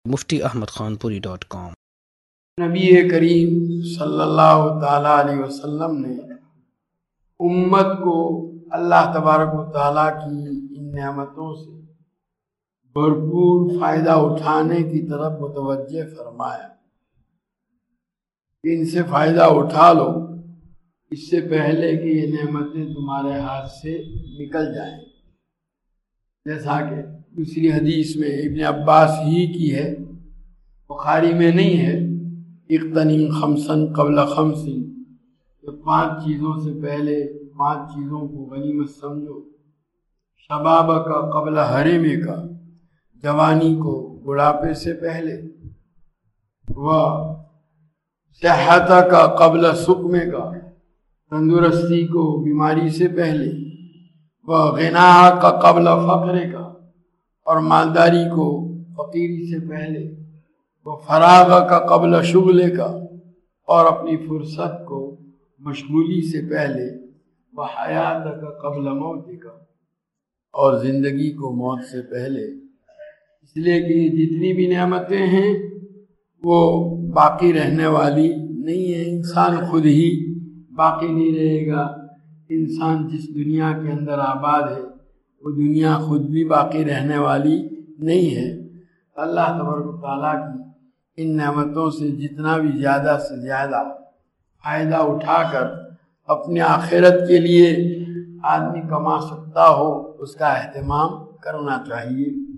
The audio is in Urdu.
muftiahmadkhanpuri.com۔ نبی کریم صلی اللہ تعالیٰ علیہ وسلم نے امت کو اللہ تبارک و تعالیٰ کی ان نعمتوں سے بھرپور فائدہ اٹھانے کی طرف متوجہ فرمایا کہ ان سے فائدہ اٹھا لو اس سے پہلے کہ یہ نعمتیں تمہارے ہاتھ سے نکل جائیں۔ جیسا کہ دوسری حدیث میں ابن عباس ہی کی ہے، بخاری میں نہیں ہے، اغتنم خمسن قبل خمسن، کہ 5 چیزوں سے پہلے 5 چیزوں کو غنیمت سمجھو، شباب کا قبل حرم کا، جوانی کو بڑھاپے سے پہلے، وہ صحت کا قبل سقم کا، تندرستی کو بیماری سے پہلے، وہ غنا کا قبل فقر کا، اور مالداری کو فقیری سے پہلے، وہ فراغ کا قبل شغل کا، اور اپنی فرصت کو مشغولی سے پہلے، وہ حیات کا قبل موت کا، اور زندگی کو موت سے پہلے۔ اس لیے کہ جتنی بھی نعمتیں ہیں وہ باقی رہنے والی نہیں ہیں، انسان خود ہی باقی نہیں رہے گا۔ انسان جس دنیا کے اندر آباد ہے وہ دنیا خود بھی باقی رہنے والی نہیں ہے۔ اللہ تبارک و تعالیٰ کی ان نعمتوں سے جتنا بھی زیادہ سے زیادہ فائدہ اٹھا کر اپنی آخرت کے لیے آدمی کما سکتا ہو اس کا اہتمام کرنا چاہیے۔